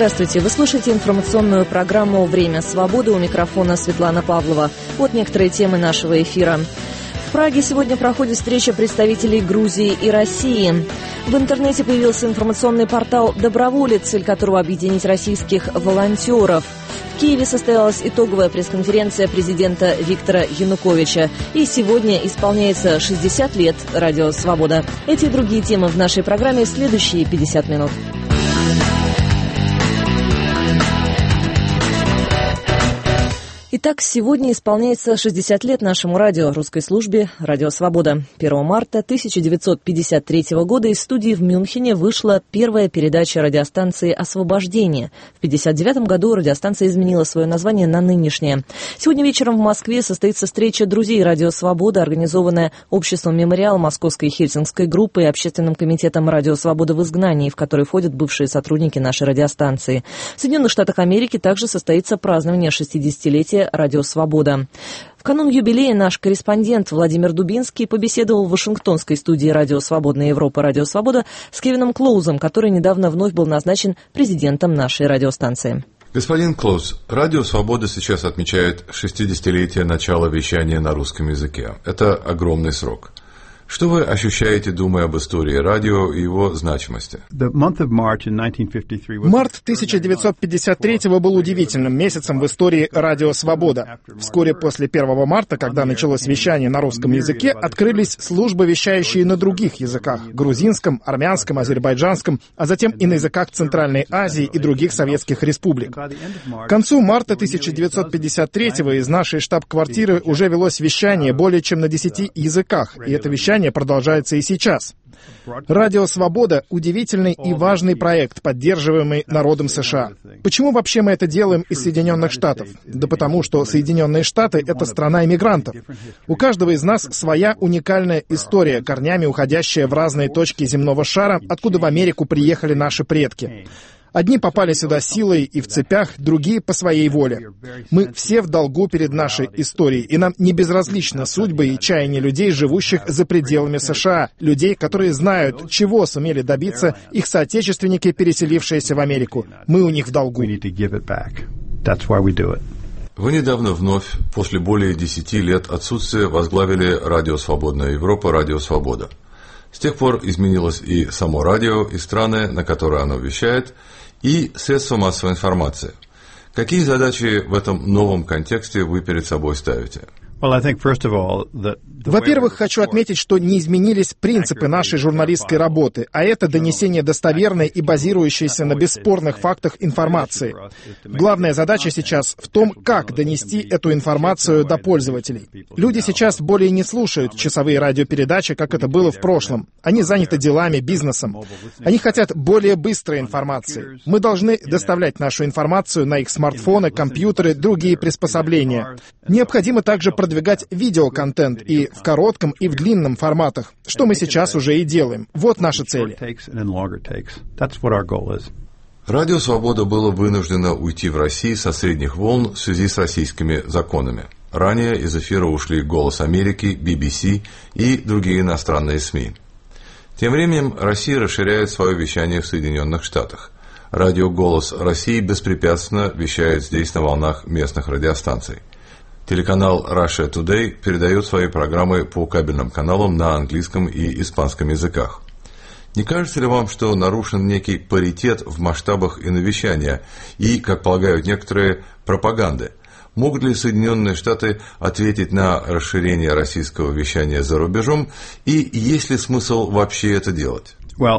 Здравствуйте. Вы слушаете информационную программу «Время свободы». У микрофона Светлана Павлова. Вот некоторые темы нашего эфира. В Праге сегодня проходит встреча представителей Грузии и России. В интернете появился информационный портал «Доброволец», цель которого объединить российских волонтеров. В Киеве состоялась итоговая пресс-конференция президента Виктора Януковича. И сегодня исполняется 60 лет «Радио Свобода». Эти и другие темы в нашей программе в следующие 50 минут. Итак, сегодня исполняется 60 лет нашему радио, русской службе «Радио Свобода». 1 марта 1953 года из студии в Мюнхене вышла первая передача радиостанции «Освобождение». В 1959 году радиостанция изменила свое название на нынешнее. Сегодня вечером в Москве состоится встреча друзей «Радио Свобода», организованная Обществом «Мемориал», Московской Хельсинской группой и Общественным комитетом «Радио Свобода» в изгнании, в который входят бывшие сотрудники нашей радиостанции. В Соединенных Штатах Америки также состоится празднование 60-летия «Радио Свобода». В канун юбилея наш корреспондент Владимир Дубинский побеседовал в вашингтонской студии «Радио Свободная Европа», «Радио Свобода» с Кевином Клоузом, который недавно вновь был назначен президентом нашей радиостанции. Господин Клоуз, «Радио Свобода» сейчас отмечает 60-летие начала вещания на русском языке. Это огромный срок. Что вы ощущаете, думая об истории радио и его значимости? Март 1953 был удивительным месяцем в истории «Радио Свобода». Вскоре после 1 марта, когда началось вещание на русском языке, открылись службы, вещающие на других языках — грузинском, армянском, азербайджанском, а затем и на языках Центральной Азии и других советских республик. К концу марта 1953 из нашей штаб-квартиры уже велось вещание более чем на 10 языках, и это вещание продолжается и сейчас. «Радио Свобода» — удивительный и важный проект, поддерживаемый народом США. Почему вообще мы это делаем из Соединенных Штатов? Да потому, что Соединенные Штаты — это страна иммигрантов. У каждого из нас своя уникальная история, корнями уходящая в разные точки земного шара, откуда в Америку приехали наши предки. Одни попали сюда силой и в цепях, другие — по своей воле. Мы все в долгу перед нашей историей, и нам не безразличны судьбы и чаяния людей, живущих за пределами США, людей, которые знают, чего сумели добиться их соотечественники, переселившиеся в Америку. Мы у них в долгу. Вы недавно вновь, после более 10 лет отсутствия, возглавили «Радио Свободная Европа», «Радио Свобода». С тех пор изменилось и само радио, и страны, на которые оно вещает, и средства массовой информации. Какие задачи в этом новом контексте вы перед собой ставите? Во-первых, хочу отметить, что не изменились принципы нашей журналистской работы, а это донесение достоверной и базирующейся на бесспорных фактах информации. Главная задача сейчас в том, как донести эту информацию до пользователей. Люди сейчас более не слушают часовые радиопередачи, как это было в прошлом. Они заняты делами, бизнесом. Они хотят более быстрой информации. Мы должны доставлять нашу информацию на их смартфоны, компьютеры, другие приспособления. Необходимо также продвигать видеоконтент и в коротком, и в длинном форматах, что мы сейчас уже и делаем. Вот наши цели. «Радио Свобода» было вынуждено уйти в Россию со средних волн в связи с российскими законами. Ранее из эфира ушли «Голос Америки», BBC и другие иностранные СМИ. Тем временем Россия расширяет свое вещание в Соединенных Штатах. Радио «Голос России» беспрепятственно вещает здесь на волнах местных радиостанций. Телеканал Russia Today передает свои программы по кабельным каналам на английском и испанском языках. Не кажется ли вам, что нарушен некий паритет в масштабах иновещания и, как полагают некоторые, пропаганды? Могут ли Соединенные Штаты ответить на расширение российского вещания за рубежом, и есть ли смысл вообще это делать?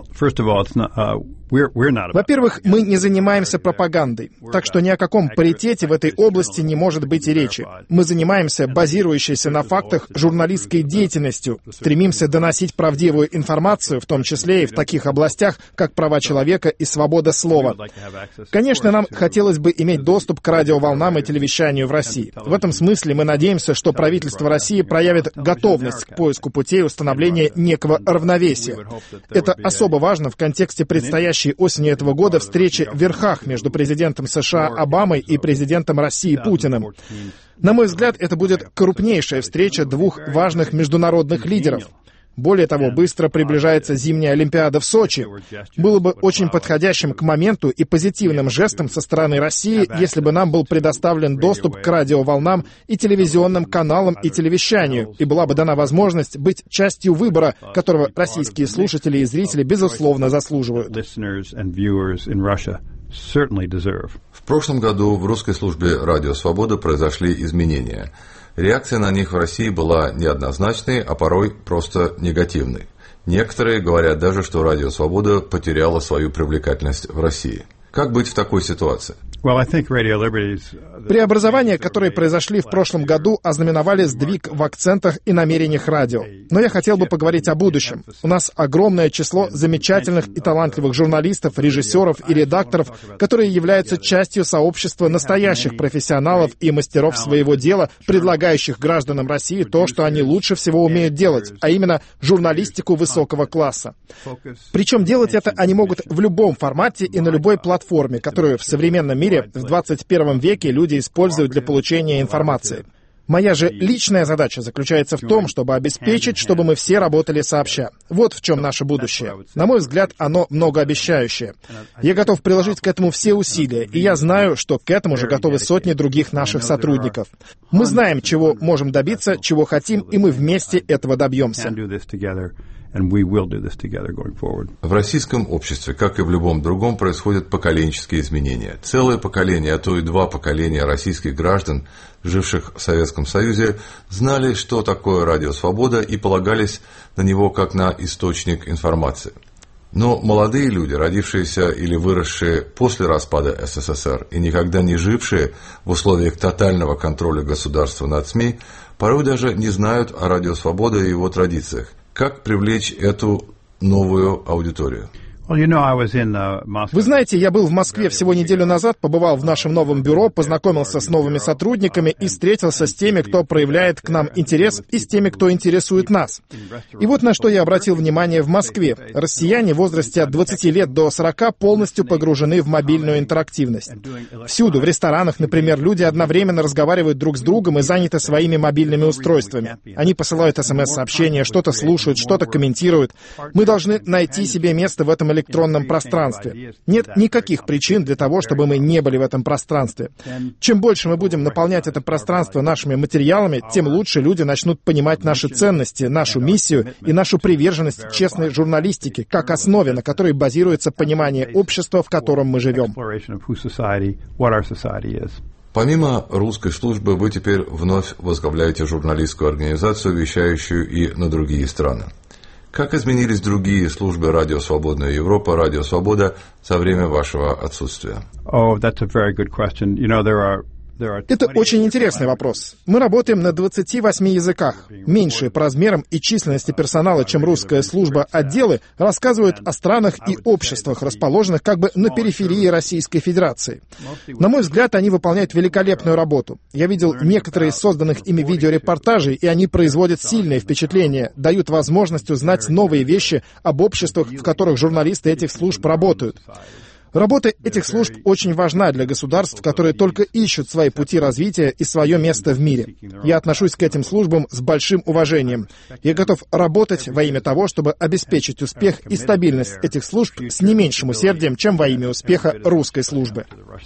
Во-первых, мы не занимаемся пропагандой, так что ни о каком паритете в этой области не может быть и речи. Мы занимаемся базирующейся на фактах журналистской деятельностью, стремимся доносить правдивую информацию, в том числе и в таких областях, как права человека и свобода слова. Конечно, нам хотелось бы иметь доступ к радиоволнам и телевещанию в России. В этом смысле мы надеемся, что правительство России проявит готовность к поиску путей установления некого равновесия. Это особо важно в контексте предстоящей осенью этого года встречи в верхах между президентом США Обамой и президентом России Путиным. На мой взгляд, это будет крупнейшая встреча двух важных международных лидеров. Более того, быстро приближается зимняя Олимпиада в Сочи. Было бы очень подходящим к моменту и позитивным жестом со стороны России, если бы нам был предоставлен доступ к радиоволнам и телевизионным каналам и телевещанию, и была бы дана возможность быть частью выбора, которого российские слушатели и зрители, безусловно, заслуживают. В прошлом году в русской службе «Радио Свобода» произошли изменения. Реакция на них в России была неоднозначной, а порой просто негативной. Некоторые говорят даже, что «Радио Свобода» потеряло свою привлекательность в России. Как быть в такой ситуации? Преобразования, которые произошли в прошлом году, ознаменовали сдвиг в акцентах и намерениях радио. Но я хотел бы поговорить о будущем. У нас огромное число замечательных и талантливых журналистов, режиссеров и редакторов, которые являются частью сообщества настоящих профессионалов и мастеров своего дела, предлагающих гражданам России то, что они лучше всего умеют делать, а именно журналистику высокого класса. Причем делать это они могут в любом формате и на любой платформе, которую в современном мире в 21 веке люди используют для получения информации. Моя же личная задача заключается в том, чтобы обеспечить, чтобы мы все работали сообща. Вот в чем наше будущее. На мой взгляд, оно многообещающее. Я готов приложить к этому все усилия, и я знаю, что к этому же готовы сотни других наших сотрудников. Мы знаем, чего можем добиться, чего хотим, и мы вместе этого добьемся. В российском обществе, как и в любом другом, происходят поколенческие изменения. Целое поколение, а то и два поколения российских граждан, живших в Советском Союзе, знали, что такое «Радио Свобода» и полагались на него как на источник информации. Но молодые люди, родившиеся или выросшие после распада СССР и никогда не жившие в условиях тотального контроля государства над СМИ, порой даже не знают о «Радио Свобода» и его традициях. Как привлечь эту новую аудиторию? Вы знаете, я был в Москве всего неделю назад, побывал в нашем новом бюро, познакомился с новыми сотрудниками и встретился с теми, кто проявляет к нам интерес, и с теми, кто интересует нас. И вот на что я обратил внимание в Москве. Россияне в возрасте от 20 лет до 40 полностью погружены в мобильную интерактивность. Всюду, в ресторанах, например, люди одновременно разговаривают друг с другом и заняты своими мобильными устройствами. Они посылают СМС-сообщения, что-то слушают, что-то комментируют. Мы должны найти себе место в этом электронном пространстве. Нет никаких причин для того, чтобы мы не были в этом пространстве. Чем больше мы будем наполнять это пространство нашими материалами, тем лучше люди начнут понимать наши ценности, нашу миссию и нашу приверженность честной журналистике, как основе, на которой базируется понимание общества, в котором мы живем. Помимо русской службы, вы теперь вновь возглавляете журналистскую организацию, вещающую и на другие страны. Как изменились другие службы «Радио Свободная Европа», «Радио Свобода» за время вашего отсутствия? Это очень интересный вопрос. Мы работаем на 28 языках. Меньшие по размерам и численности персонала, чем русская служба, отделы рассказывают о странах и обществах, расположенных как бы на периферии Российской Федерации. На мой взгляд, они выполняют великолепную работу. Я видел некоторые из созданных ими видеорепортажей, и они производят сильное впечатление, дают возможность узнать новые вещи об обществах, в которых журналисты этих служб работают. Работа этих служб очень важна для государств, которые только ищут свои пути развития и свое место в мире. Я отношусь к этим службам с большим уважением. Я готов работать во имя того, чтобы обеспечить успех и стабильность этих служб с не меньшим усердием, чем во имя успеха русской службы.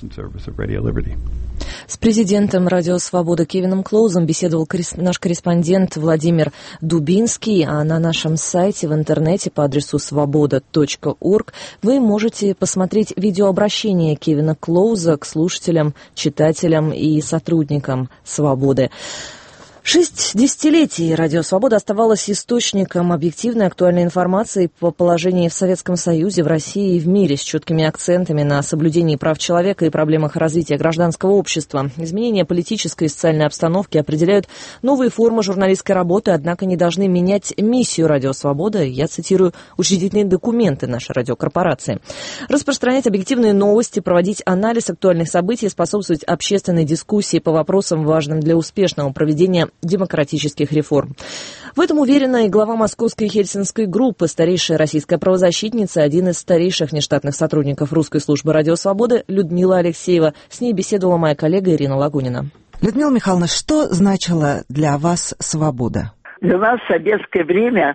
С президентом «Радио Свобода» Кевином Клоузом беседовал наш корреспондент Владимир Дубинский, а на нашем сайте в интернете по адресу svoboda.org вы можете посмотреть видеообращение Кевина Клоуза к слушателям, читателям и сотрудникам «Свободы». 6 десятилетий «Радио Свобода» оставалось источником объективной актуальной информации по положению в Советском Союзе, в России и в мире, с четкими акцентами на соблюдении прав человека и проблемах развития гражданского общества. Изменения политической и социальной обстановки определяют новые формы журналистской работы, однако не должны менять миссию «Радио Свобода». Я цитирую учредительные документы нашей радиокорпорации. Распространять объективные новости, проводить анализ актуальных событий, способствовать общественной дискуссии по вопросам, важным для успешного проведения демократических реформ. В этом уверена и глава Московской Хельсинской группы, старейшая российская правозащитница, один из старейших внештатных сотрудников русской службы «Радио Свобода» Людмила Алексеева. С ней беседовала моя коллега Ирина Лагунина. Людмила Михайловна, что значила для вас свобода? Для нас в советское время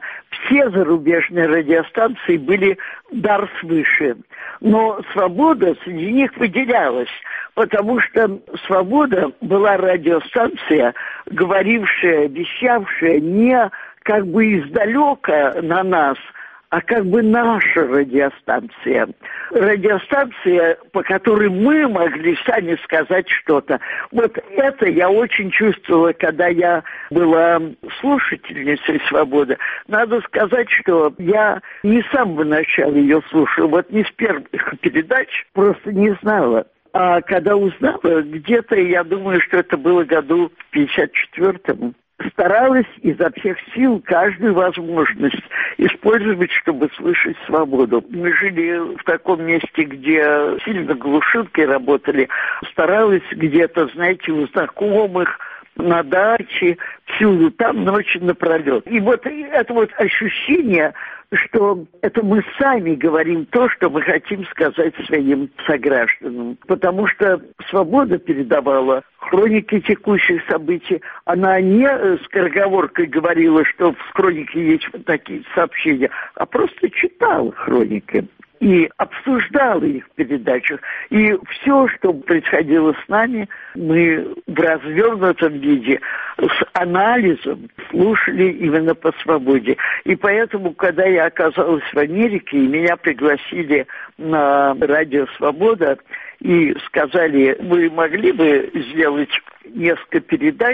все зарубежные радиостанции были дар свыше. Но «Свобода» среди них выделялась, потому что «Свобода» была радиостанция, говорившая, вещавшая не как бы издалека на нас, а как бы наша радиостанция. Радиостанция, по которой мы могли сами сказать что-то. Вот это я очень чувствовала, когда я была слушательницей «Свободы». Надо сказать, что я не с самого начала ее слушала, вот не с первых передач, просто не знала. А когда узнала, где-то, я думаю, что это было году в 54-м, старалась изо всех сил каждую возможность использовать, чтобы слышать «Свободу». Мы жили в таком месте, где сильно глушилки работали. Старалась где-то, знаете, у знакомых, на даче, всюду, там ночи напролет. И вот это вот ощущение, что это мы сами говорим то, что мы хотим сказать своим согражданам. Потому что «Свобода» передавала хроники текущих событий. Она не скороговоркой говорила, что в хронике есть вот такие сообщения, а просто читала хроники и обсуждала их в передачах. И все, что происходило с нами, мы в развернутом виде, с анализом слушали именно по «Свободе». И поэтому, когда я оказалась в Америке, и меня пригласили на радио «Свобода», и сказали, вы могли бы сделать несколько передач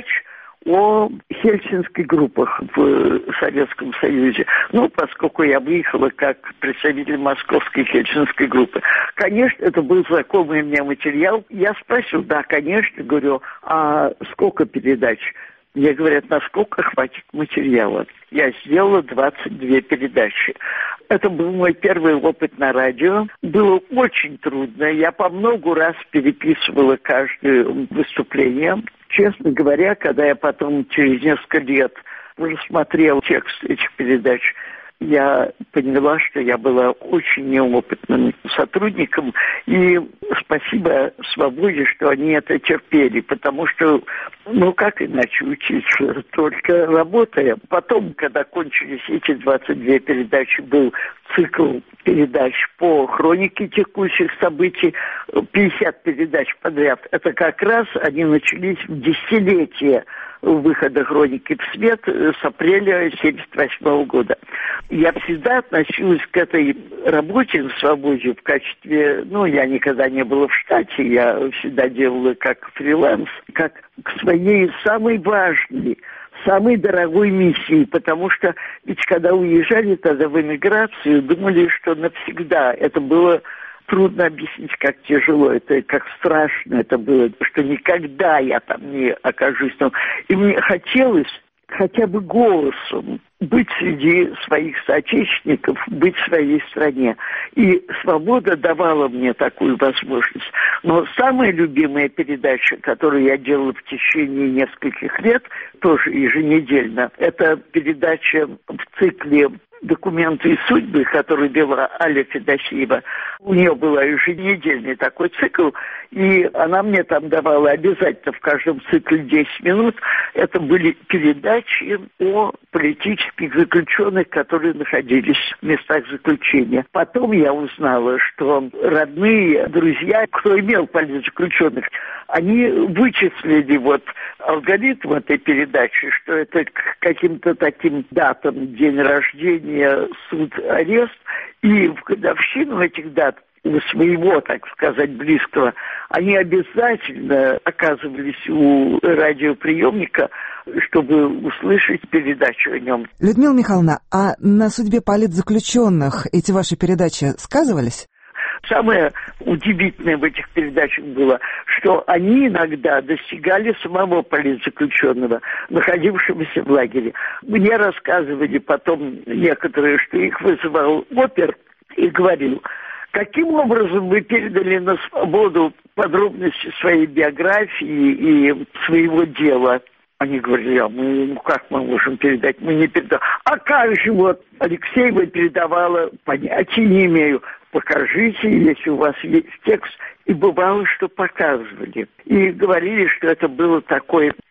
о хельсинских группах в Советском Союзе. Ну, поскольку я выехала как представитель московской хельсинской группы. Конечно, это был знакомый мне материал. Я спросил, да, конечно, говорю, а сколько передач? Мне говорят, насколько хватит материала. Я сделала 22 передачи. Это был мой первый опыт на радио. Было очень трудно. Я по много раз переписывала каждое выступление. Честно говоря, когда я потом через несколько лет рассмотрела текст этих передач, я поняла, что я была очень неопытным сотрудником. И спасибо «Свободе», что они это терпели, потому что, ну как иначе учиться, только работая. Потом, когда кончились эти 22 передачи, был цикл передач по хронике текущих событий, 50 передач подряд. Это как раз они начались в десятилетие выхода хроники в свет с апреля 1978 года. Я всегда относилась к этой работе на «Свободе» в качестве, я никогда не была в штате, я всегда делала как фриланс, как к своей самой важной, самой дорогой миссии, потому что ведь когда уезжали тогда в эмиграцию, думали, что навсегда. Это было трудно объяснить, как тяжело это, как страшно это было, что никогда я там не окажусь. И мне хотелось хотя бы голосом быть среди своих соотечественников, быть в своей стране. И «Свобода» давала мне такую возможность. Но самая любимая передача, которую я делала в течение нескольких лет, тоже еженедельно, это передача в цикле «Документы и судьбы», который вела Аля Федосеева. У нее был еженедельный такой цикл, и она мне там давала обязательно в каждом цикле 10 минут. Это были передачи о политических заключенных, которые находились в местах заключения. Потом я узнала, что родные, друзья, кто имел политзаключенных, они вычислили алгоритм этой передачи, что это к каким-то таким датам, день рождения, суд, арест, и в годовщину этих дат у своего, так сказать, близкого, они обязательно оказывались у радиоприемника, чтобы услышать передачу о нем. Людмила Михайловна, а на судьбе политзаключенных эти ваши передачи сказывались? Самое удивительное в этих передачах было, что они иногда достигали самого политзаключенного, находившегося в лагере. Мне рассказывали потом некоторые, что их вызывал опер и говорил: каким образом вы передали на свободу подробности своей биографии и своего дела? Они говорили, как мы можем передать, мы не передаем. А как же Алексеева передавала, понятия не имею. Покажите, если у вас есть текст. И бывало, что показывали. И говорили, что это было такой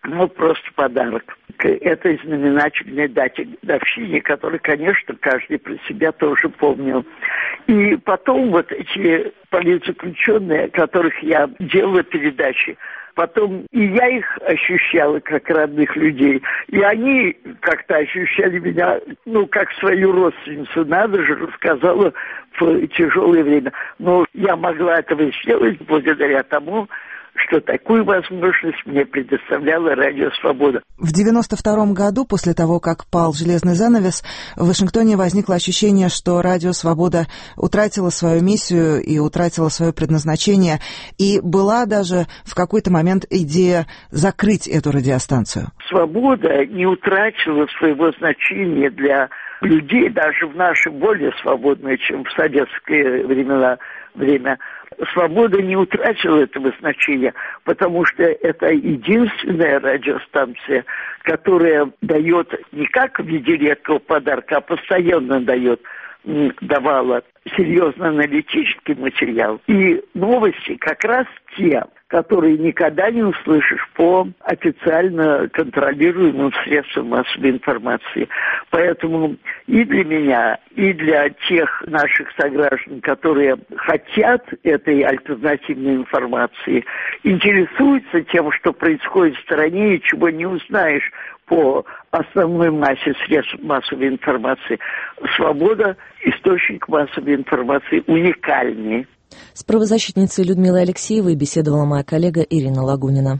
Ну, просто подарок к этой знаменательной годовщине, которую, конечно, каждый про себя тоже помнил. И потом вот эти политзаключенные, о которых я делала передачи, потом и я их ощущала как родных людей, и они как-то ощущали меня, как свою родственницу. Надо же, рассказала в тяжелое время. Но я могла этого сделать благодаря тому, что такую возможность мне предоставляла Радио Свобода. В 1992 году, после того, как пал железный занавес, в Вашингтоне возникло ощущение, что Радио Свобода утратила свою миссию и утратила свое предназначение, и была даже в какой-то момент идея закрыть эту радиостанцию. Свобода не утратила своего значения для людей, даже в наше более свободное, чем в советские время. Свобода не утратила этого значения, потому что это единственная радиостанция, которая дает не как в виде редкого подарка, а постоянно давала серьезно аналитический материал. И новости как раз те, которые никогда не услышишь по официально контролируемым средствам массовой информации. Поэтому и для меня, и для тех наших сограждан, которые хотят этой альтернативной информации, интересуются тем, что происходит в стране и чего не узнаешь по основной массе средств массовой информации. Свобода – источник массовой информации уникальный. С правозащитницей Людмилой Алексеевой беседовала моя коллега Ирина Лагунина.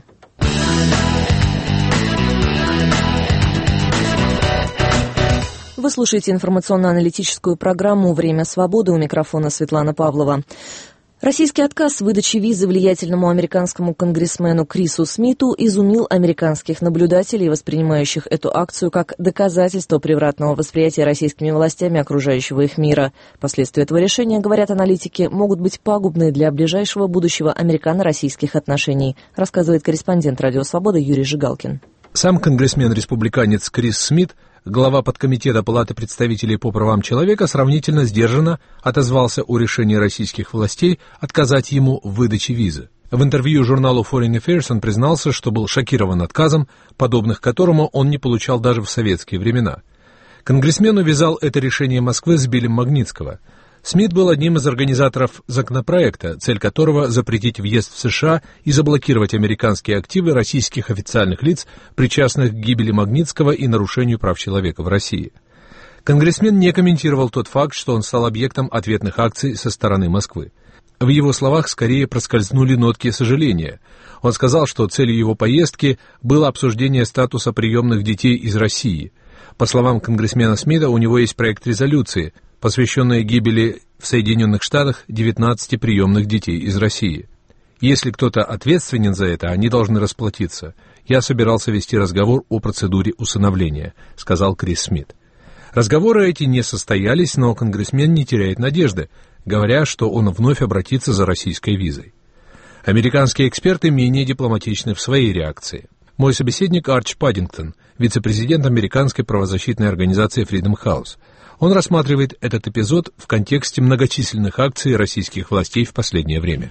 Вы слушаете информационно-аналитическую программу «Время свободы», у микрофона Светлана Павлова. Российский отказ в выдаче визы влиятельному американскому конгрессмену Крису Смиту изумил американских наблюдателей, воспринимающих эту акцию как доказательство превратного восприятия российскими властями окружающего их мира. Последствия этого решения, говорят аналитики, могут быть пагубны для ближайшего будущего американо-российских отношений, рассказывает корреспондент «Радио Свобода» Юрий Жигалкин. Сам конгрессмен-республиканец Крис Смит, глава подкомитета Палаты представителей по правам человека, сравнительно сдержанно отозвался о решении российских властей отказать ему в выдаче визы. В интервью журналу Foreign Affairs он признался, что был шокирован отказом, подобных которому он не получал даже в советские времена. Конгрессмен увязал это решение Москвы с Биллем Магнитского. Смит был одним из организаторов законопроекта, цель которого запретить въезд в США и заблокировать американские активы российских официальных лиц, причастных к гибели Магнитского и нарушению прав человека в России. Конгрессмен не комментировал тот факт, что он стал объектом ответных акций со стороны Москвы. В его словах скорее проскользнули нотки сожаления. Он сказал, что целью его поездки было обсуждение статуса приемных детей из России. По словам конгрессмена Смита, у него есть проект резолюции, посвященной гибели в Соединенных Штатах 19 приемных детей из России. Если кто-то ответственен за это, они должны расплатиться. Я собирался вести разговор о процедуре усыновления, сказал Крис Смит. Разговоры эти не состоялись, но конгрессмен не теряет надежды, говоря, что он вновь обратится за российской визой. Американские эксперты менее дипломатичны в своей реакции. Мой собеседник Арч Паддингтон, вице-президент американской правозащитной организации Freedom House. Он рассматривает этот эпизод в контексте многочисленных акций российских властей в последнее время.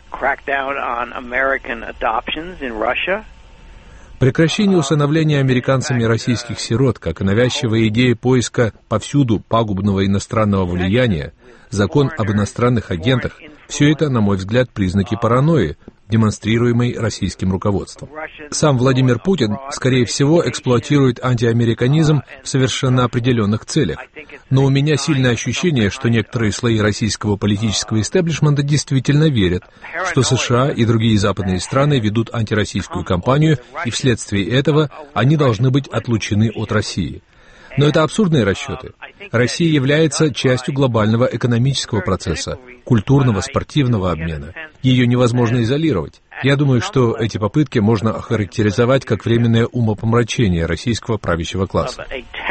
Прекращение усыновления американцами российских сирот, как и навязчивая идея поиска повсюду пагубного иностранного влияния, закон об иностранных агентах – все это, на мой взгляд, признаки паранойи, демонстрируемой российским руководством. Сам Владимир Путин, скорее всего, эксплуатирует антиамериканизм в совершенно определенных целях. Но у меня сильное ощущение, что некоторые слои российского политического истеблишмента действительно верят, что США и другие западные страны ведут антироссийскую кампанию, и вследствие этого они должны быть отлучены от России. Но это абсурдные расчеты. Россия является частью глобального экономического процесса, культурного, спортивного обмена. Ее невозможно изолировать. Я думаю, что эти попытки можно охарактеризовать как временное умопомрачение российского правящего класса.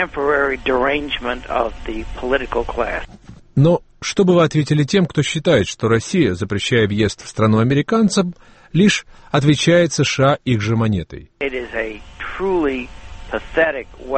Но что бы вы ответили тем, кто считает, что Россия, запрещая въезд в страну американцам, лишь отвечает США их же монетой?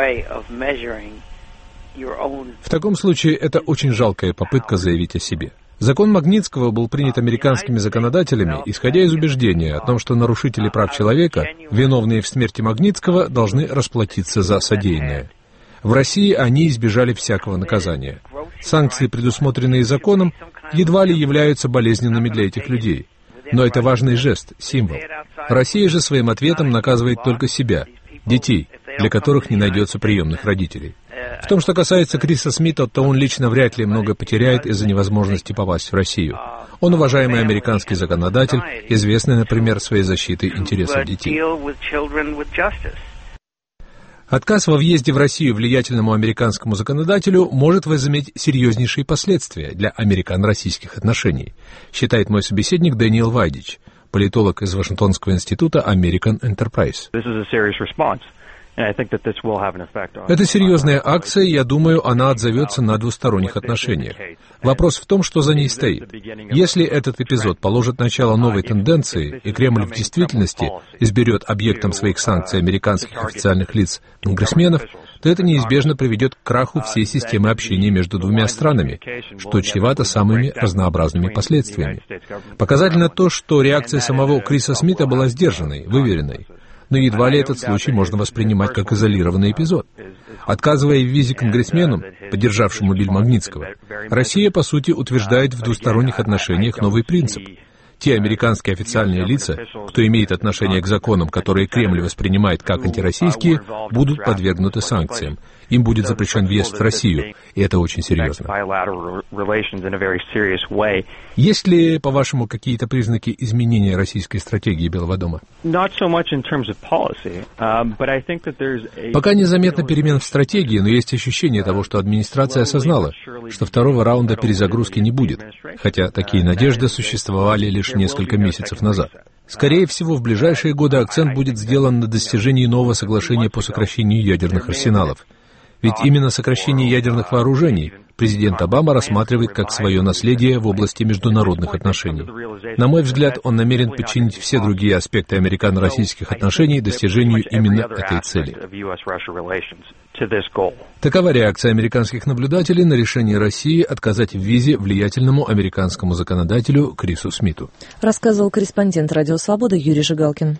В таком случае это очень жалкая попытка заявить о себе. Закон Магнитского был принят американскими законодателями, исходя из убеждения о том, что нарушители прав человека, виновные в смерти Магнитского, должны расплатиться за содеянное. В России они избежали всякого наказания. Санкции, предусмотренные законом, едва ли являются болезненными для этих людей. Но это важный жест, символ. Россия же своим ответом наказывает только себя, детей, для которых не найдется приемных родителей. В том, что касается Криса Смита, то он лично вряд ли много потеряет из-за невозможности попасть в Россию. Он уважаемый американский законодатель, известный, например, своей защитой интересов детей. Отказ во въезде в Россию влиятельному американскому законодателю может возыметь серьезнейшие последствия для американо-российских отношений, считает мой собеседник Дэниел Вайдич, политолог из Вашингтонского института American Enterprise. Это серьезная акция, и я думаю, она отзовется на двусторонних отношениях. Вопрос в том, что за ней стоит. Если этот эпизод положит начало новой тенденции, и Кремль в действительности изберет объектом своих санкций американских официальных лиц конгрессменов, то это неизбежно приведет к краху всей системы общения между двумя странами, что чревато самыми разнообразными последствиями. Показательно то, что реакция самого Криса Смита была сдержанной, выверенной. Но едва ли этот случай можно воспринимать как изолированный эпизод. Отказывая в визе конгрессмену, поддержавшему Билл Магнитского, Россия, по сути, утверждает в двусторонних отношениях новый принцип. Те американские официальные лица, кто имеет отношение к законам, которые Кремль воспринимает как антироссийские, будут подвергнуты санкциям. Им будет запрещен въезд в Россию, и это очень серьезно. Есть ли, по-вашему, какие-то признаки изменения российской стратегии Белого дома? Пока незаметно перемен в стратегии, но есть ощущение того, что администрация осознала, что второго раунда перезагрузки не будет, хотя такие надежды существовали лишь несколько месяцев назад. Скорее всего, в ближайшие годы акцент будет сделан на достижении нового соглашения по сокращению ядерных арсеналов. Ведь именно сокращение ядерных вооружений президент Обама рассматривает как свое наследие в области международных отношений. На мой взгляд, он намерен подчинить все другие аспекты американо-российских отношений достижению именно этой цели. Такова реакция американских наблюдателей на решение России отказать в визе влиятельному американскому законодателю Крису Смиту. Рассказывал корреспондент «Радио Свобода» Юрий Жигалкин.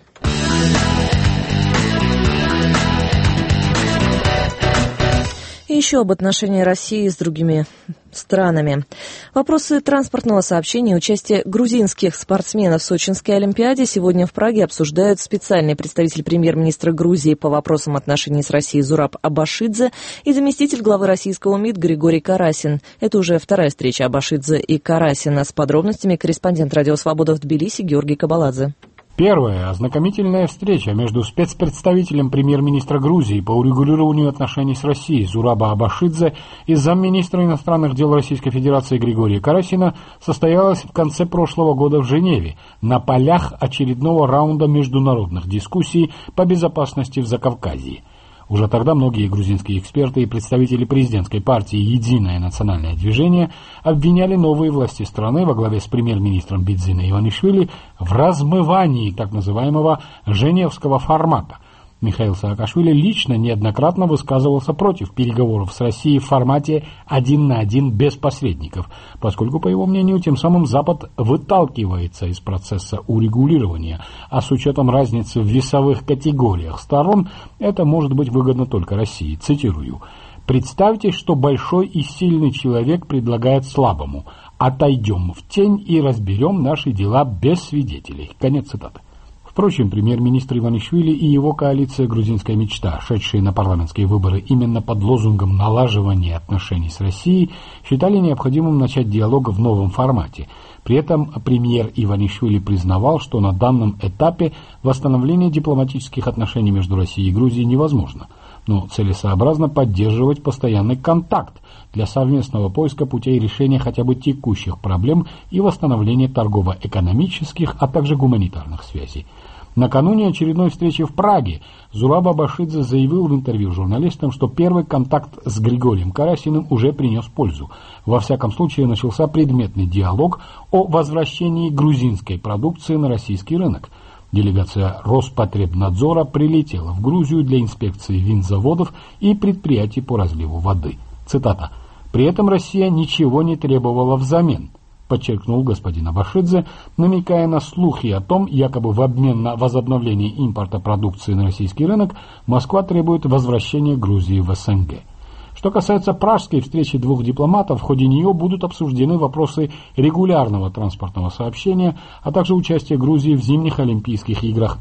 И еще об отношении России с другими странами. Вопросы транспортного сообщения и участия грузинских спортсменов в Сочинской Олимпиаде сегодня в Праге обсуждают специальный представитель премьер-министра Грузии по вопросам отношений с Россией Зураб Абашидзе и заместитель главы российского МИД Григорий Карасин. Это уже вторая встреча Абашидзе и Карасина. С подробностями корреспондент «Радио Свобода» в Тбилиси Георгий Кабаладзе. Первая ознакомительная встреча между спецпредставителем премьер-министра Грузии по урегулированию отношений с Россией Зураба Абашидзе и замминистра иностранных дел Российской Федерации Григория Карасина состоялась в конце прошлого года в Женеве на полях очередного раунда международных дискуссий по безопасности в Закавказье. Уже тогда многие грузинские эксперты и представители президентской партии «Единое национальное движение» обвиняли новые власти страны во главе с премьер-министром Бидзиной Иванишвили в размывании так называемого «женевского формата». Михаил Саакашвили лично неоднократно высказывался против переговоров с Россией в формате 1 на 1 без посредников, поскольку, по его мнению, тем самым Запад выталкивается из процесса урегулирования, а с учетом разницы в весовых категориях сторон это может быть выгодно только России. Цитирую: «Представьте, что большой и сильный человек предлагает слабому: отойдем в тень и разберем наши дела без свидетелей». Конец цитаты. Впрочем, премьер-министр Иванишвили и его коалиция «Грузинская мечта», шедшие на парламентские выборы именно под лозунгом налаживания отношений с Россией, считали необходимым начать диалог в новом формате. При этом премьер Иванишвили признавал, что на данном этапе восстановление дипломатических отношений между Россией и Грузией невозможно, но целесообразно поддерживать постоянный контакт для совместного поиска путей решения хотя бы текущих проблем и восстановления торгово-экономических, а также гуманитарных связей. Накануне очередной встречи в Праге Зураб Абашидзе заявил в интервью журналистам, что первый контакт с Григорием Карасиным уже принес пользу. Во всяком случае, начался предметный диалог о возвращении грузинской продукции на российский рынок. Делегация Роспотребнадзора прилетела в Грузию для инспекции винзаводов и предприятий по разливу воды. Цитата: «При этом Россия ничего не требовала взамен. подчеркнул господин Абашидзе, намекая на слухи о том, якобы в обмен на возобновление импорта продукции на российский рынок Москва требует возвращения Грузии в СНГ. Что касается пражской встречи двух дипломатов, в ходе нее будут обсуждены вопросы регулярного транспортного сообщения, а также участия Грузии в зимних Олимпийских играх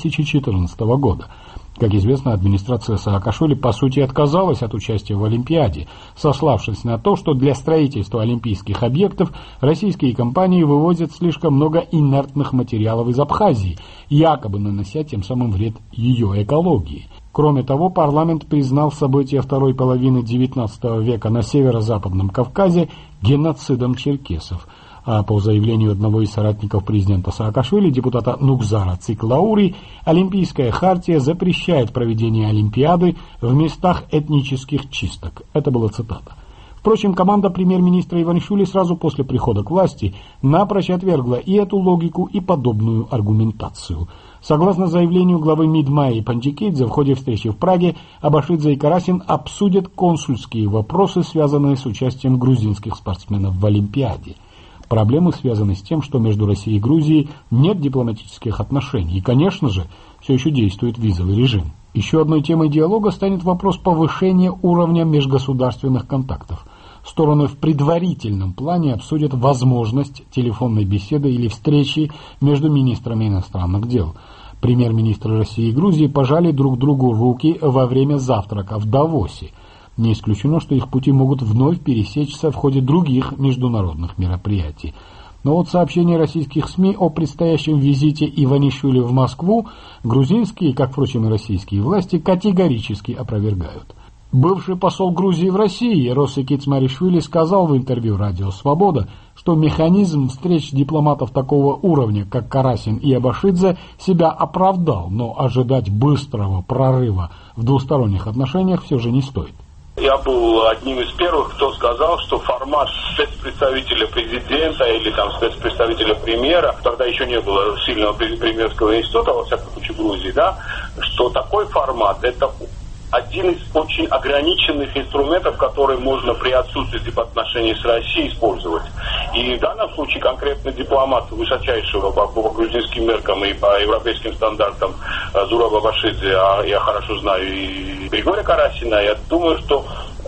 2014 года. Как известно, администрация Саакашвили по сути отказалась от участия в Олимпиаде, сославшись на то, что для строительства олимпийских объектов российские компании вывозят слишком много инертных материалов из Абхазии, якобы нанося тем самым вред ее экологии. Кроме того, парламент признал события второй половины XIX века на северо-западном Кавказе геноцидом черкесов. А по заявлению одного из соратников президента Саакашвили, депутата Нукзара Циклаури, Олимпийская хартия запрещает проведение Олимпиады в местах этнических чисток. Это была цитата. Впрочем, команда премьер-министра Иванишвили сразу после прихода к власти напрочь отвергла и эту логику, и подобную аргументацию. Согласно заявлению главы МИД Майи Пандикидзе, в ходе встречи в Праге Абашидзе и Карасин обсудят консульские вопросы, связанные с участием грузинских спортсменов в Олимпиаде. Проблемы связаны с тем, что между Россией и Грузией нет дипломатических отношений. И, конечно же, все еще действует визовый режим. Еще одной темой диалога станет вопрос повышения уровня межгосударственных контактов. Стороны в предварительном плане обсудят возможность телефонной беседы или встречи между министрами иностранных дел. Премьер-министры России и Грузии пожали друг другу руки во время завтрака в Давосе. Не исключено, что их пути могут вновь пересечься в ходе других международных мероприятий. Но вот сообщения российских СМИ о предстоящем визите Иванишвили в Москву грузинские, как, впрочем, и российские власти, категорически опровергают. Бывший посол Грузии в России Росси Кицмаришвили сказал в интервью «Радио Свобода», что механизм встреч дипломатов такого уровня, как Карасин и Абашидзе, себя оправдал, но ожидать быстрого прорыва в двусторонних отношениях все же не стоит. Я был одним из первых, кто сказал, что формат спецпредставителя президента или там спецпредставителя премьера, тогда еще не было сильного премьерского института, во всяком случае, в Грузии, да, что такой формат – это один из очень ограниченных инструментов, которые можно при отсутствии дипотношений с Россией использовать. И в данном случае конкретно дипломат высочайшего по грузинским меркам и по европейским стандартам Зураба Абашидзе, а я хорошо знаю и Григория Карасина, я думаю, что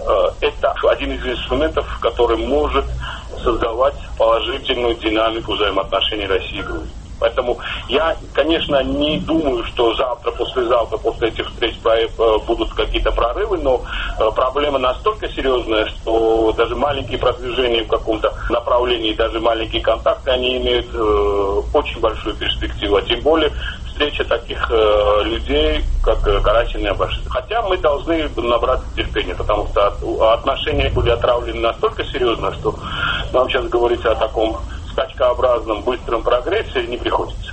это один из инструментов, который может создавать положительную динамику взаимоотношений России и Грузии. Поэтому я, конечно, не думаю, что завтра, послезавтра, после этих встреч будут какие-то прорывы, но проблема настолько серьезная, что даже маленькие продвижения в каком-то направлении, даже маленькие контакты, они имеют очень большую перспективу. А тем более встреча таких людей, как Карасин и Абашидзе. Хотя мы должны набраться терпения, потому что отношения были отравлены настолько серьезно, что нам сейчас говорить о таком скачкообразном быстром прогрессе не приходится.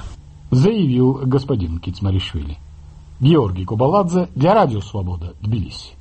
Заявил господин Кицмаришвили. Георгий Кубаладзе для Радио Свобода, Тбилиси.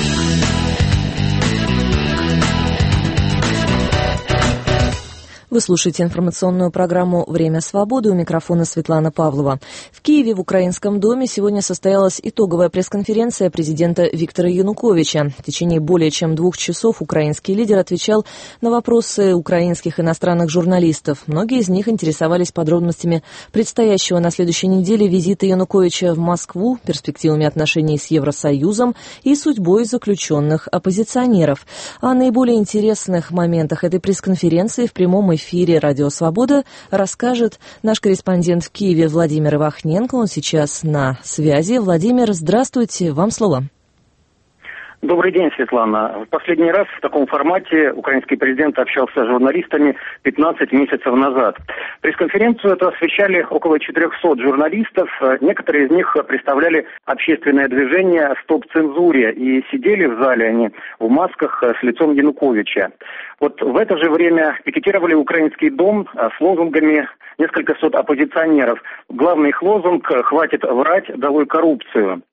Вы слушаете информационную программу «Время свободы», у микрофона Светлана Павлова. В Киеве в Украинском доме сегодня состоялась итоговая пресс-конференция президента Виктора Януковича. В течение более чем 2 часов украинский лидер отвечал на вопросы украинских иностранных журналистов. Многие из них интересовались подробностями предстоящего на следующей неделе визита Януковича в Москву, перспективами отношений с Евросоюзом и судьбой заключенных оппозиционеров. О наиболее интересных моментах этой пресс-конференции в прямом эфире «Радио Свобода» расскажет наш корреспондент в Киеве Владимир Ивахненко. Он сейчас на связи. Владимир, здравствуйте, вам слово. Добрый день, Светлана. В последний раз в таком формате украинский президент общался с журналистами 15 месяцев назад. Пресс-конференцию эту освещали около 400 журналистов. Некоторые из них представляли общественное движение «Стоп цензуре» и сидели в зале они в масках с лицом Януковича. Вот в это же время пикетировали Украинский дом с лозунгами несколько сот оппозиционеров. Главный их лозунг «Хватит врать, долой коррупцию».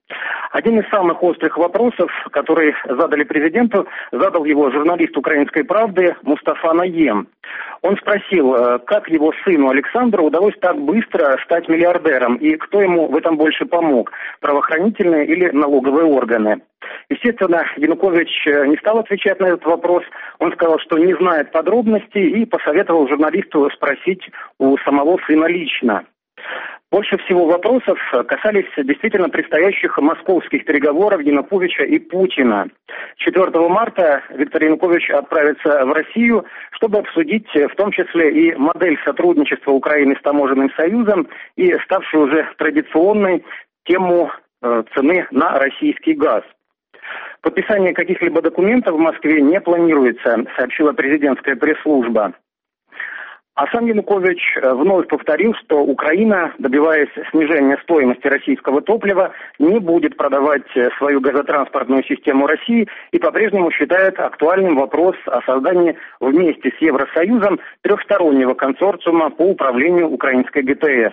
Один из самых острых вопросов, который задали президенту, задал его журналист «Украинской правды» Мустафа Наем. Он спросил, как его сыну Александру удалось так быстро стать миллиардером и кто ему в этом больше помог, правоохранительные или налоговые органы. Естественно, Янукович не стал отвечать на этот вопрос. Он сказал, что не знает подробностей и посоветовал журналисту спросить у самого сына лично. Больше всего вопросов касались действительно предстоящих московских переговоров Януковича и Путина. 4 марта Виктор Янукович отправится в Россию, чтобы обсудить в том числе и модель сотрудничества Украины с Таможенным союзом и ставшую уже традиционной тему цены на российский газ. Подписание каких-либо документов в Москве не планируется, сообщила президентская пресс-служба. А сам Янукович вновь повторил, что Украина, добиваясь снижения стоимости российского топлива, не будет продавать свою газотранспортную систему России и по-прежнему считает актуальным вопрос о создании вместе с Евросоюзом трехстороннего консорциума по управлению украинской ГТС.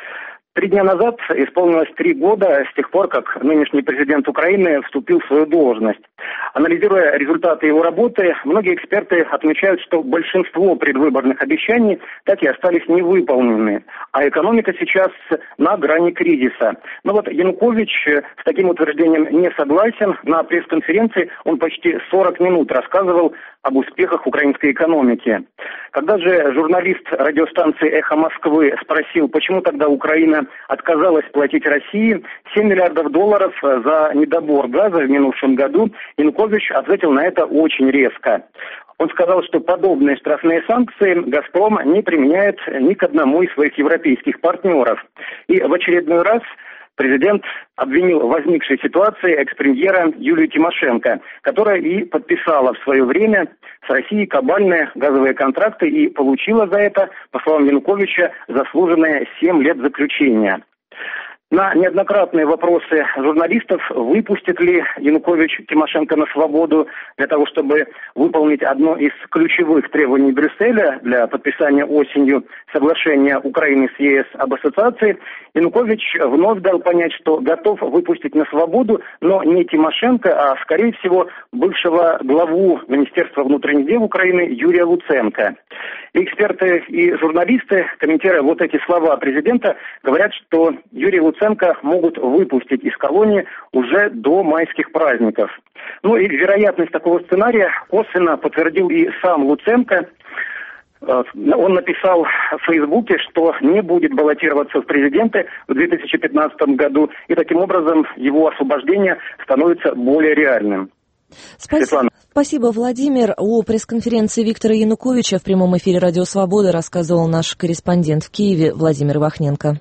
3 дня назад исполнилось 3 года с тех пор, как нынешний президент Украины вступил в свою должность. Анализируя результаты его работы, многие эксперты отмечают, что большинство предвыборных обещаний так и остались невыполнены, а экономика сейчас на грани кризиса. Но вот Янукович с таким утверждением не согласен. На пресс-конференции он почти 40 минут рассказывал об успехах украинской экономики. Когда же журналист радиостанции «Эхо Москвы» спросил, почему тогда Украина отказалась платить России $7 миллиардов за недобор газа в минувшем году, Янукович ответил на это очень резко. Он сказал, что подобные штрафные санкции «Газпром» не применяет ни к одному из своих европейских партнеров. И в очередной раз президент обвинил в возникшей ситуации экс-премьера Юлию Тимошенко, которая и подписала в свое время с Россией кабальные газовые контракты и получила за это, по словам Януковича, заслуженные 7 лет заключения. На неоднократные вопросы журналистов, выпустит ли Янукович Тимошенко на свободу для того, чтобы выполнить одно из ключевых требований Брюсселя для подписания осенью соглашения Украины с ЕС об ассоциации, Янукович вновь дал понять, что готов выпустить на свободу, но не Тимошенко, а, скорее всего, бывшего главу Министерства внутренних дел Украины Юрия Луценко. Эксперты и журналисты, комментируя вот эти слова президента, говорят, что Юрия Луценко могут выпустить из колонии уже до майских праздников. Ну и вероятность такого сценария косвенно подтвердил и сам Луценко. Он написал в Фейсбуке, что не будет баллотироваться в президенты в 2015 году, и таким образом его освобождение становится более реальным. Спасибо, Владимир. О пресс-конференции Виктора Януковича в прямом эфире «Радио Свобода» рассказывал наш корреспондент в Киеве Владимир Вахненко.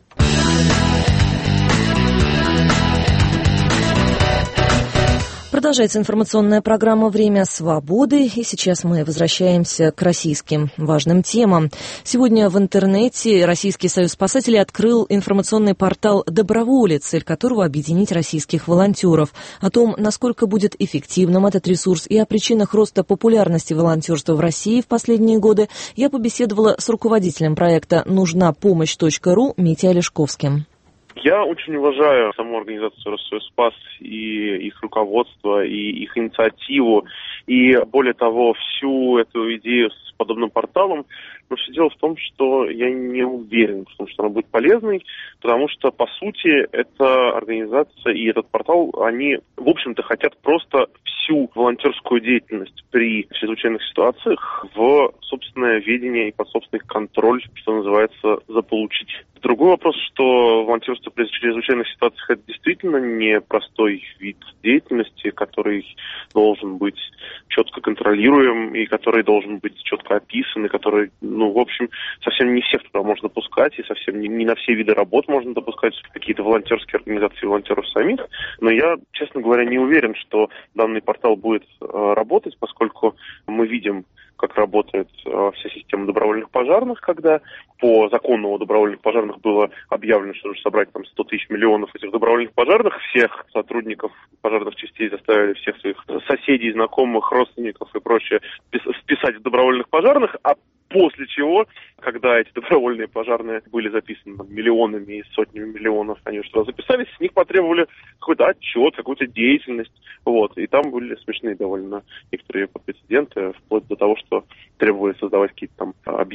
Продолжается информационная программа «Время свободы», и сейчас мы возвращаемся к российским важным темам. Сегодня в интернете Российский союз спасателей открыл информационный портал «Доброволец», цель которого — объединить российских волонтеров. О том, насколько будет эффективным этот ресурс и о причинах роста популярности волонтерства в России в последние годы, я побеседовала с руководителем проекта «Нужнапомощь.ру» Митей Олешковским. Я очень уважаю саму организацию «Россоюзспас» и их руководство, и их инициативу, и, более того, всю эту идею с подобным порталом. Но все дело в том, что я не уверен в том, что она будет полезной, потому что, по сути, эта организация и этот портал, они, в общем-то, хотят просто всю волонтерскую деятельность при чрезвычайных ситуациях в собственное ведение и под собственный контроль, что называется, заполучить. Другой вопрос, что волонтерство при чрезвычайных ситуациях — это действительно непростой вид деятельности, который должен быть четко контролируем и который должен быть четко описан, и который, в общем, совсем не всех туда можно допускать, и совсем не на все виды работ можно допускать какие-то волонтерские организации волонтеров самих. Но я, честно говоря, не уверен, что данный портал будет работать, поскольку мы видим, как работает вся система добровольных пожарных, когда по закону о добровольных пожарных было объявлено, что нужно собрать 100 тысяч миллионов этих добровольных пожарных. Всех сотрудников пожарных частей заставили, всех своих соседей, знакомых, родственников и прочее вписать в добровольных пожарных, а После чего, когда эти добровольные пожарные были записаны миллионами и сотнями миллионов, они уже туда записались, с них потребовали какой-то отчет, какую-то деятельность. Вот. И там были смешные довольно некоторые прецеденты, вплоть до того, что требовали создавать какие-то там